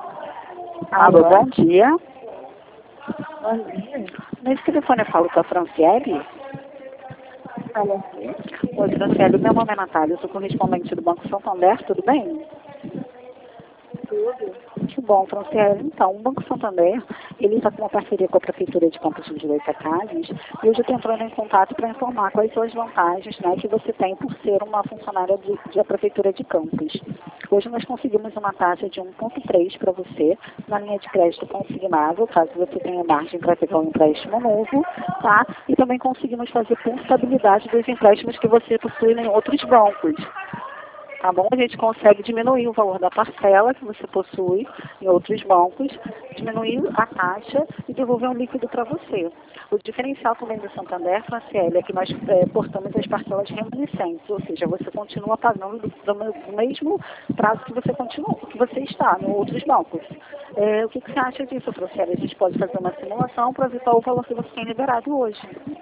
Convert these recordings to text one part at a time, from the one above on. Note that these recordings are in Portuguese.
Alô, bom dia. Bom dia. Nesse telefone eu falo com a Franciele. Fala aqui. Oi, Franciele, meu nome é Natália, eu sou correspondente do Banco Santander, tudo bem? Tudo. Que bom, Franciele. Então, o Banco Santander, ele está com uma parceria com a Prefeitura de Campos dos Goytacazes e hoje eu estou entrando em contato para informar quais são as vantagens, né, que você tem por ser uma funcionária da Prefeitura de Campos. Hoje nós conseguimos uma taxa de 1,3 para você na linha de crédito consignável, caso você tenha margem para pegar um empréstimo novo, tá? E também conseguimos fazer portabilidade dos empréstimos que você possui em outros bancos. Tá bom? A gente consegue diminuir o valor da parcela que você possui em outros bancos, diminuir a taxa e devolver um líquido para você. O diferencial também do Santander, Franciele, é que nós portamos as parcelas remanescentes, ou seja, você continua pagando do mesmo prazo que você está em outros bancos. O que você acha disso, Franciele? A gente pode fazer uma simulação para ver qual o valor que você tem liberado hoje.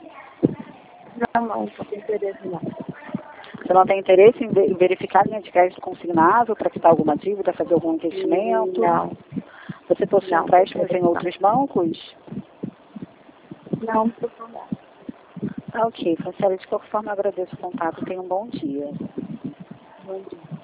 Não tem interesse não. Você não tem interesse em verificar a linha de crédito consignável para quitar alguma dívida, fazer algum investimento? Não. Você possui Não, empréstimos em outros bancos? Não, por favor. Ah, ok, Franciele, de qualquer forma eu agradeço o contato. Tenha um bom dia. Bom dia.